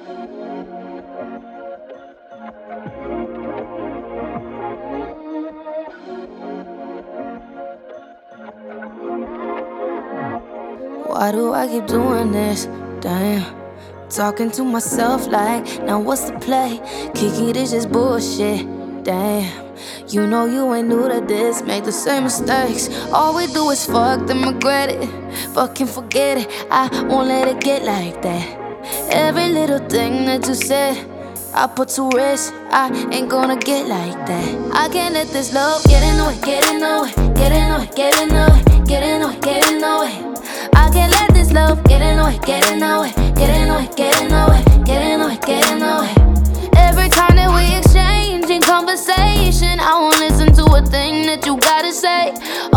Why do I keep doing this? Damn. Talking to myself like, now what's the play? Kiki, this is bullshit. Damn. You know you ain't new to this, make the same mistakes. All we do is fuck, then regret it. Fucking forget it, I won't let it get like that. Every little thing that you said, I put to rest, I ain't gonna get like that. I can't let this love get in the way, get in the way, get in the way, get in the way, get in the way, get in the way. I can't let this love get in the way, get in the way, get in the way, get in the way, get in the way, get in the way. Every time that we exchange in conversation, I won't listen to a thing that you gotta say.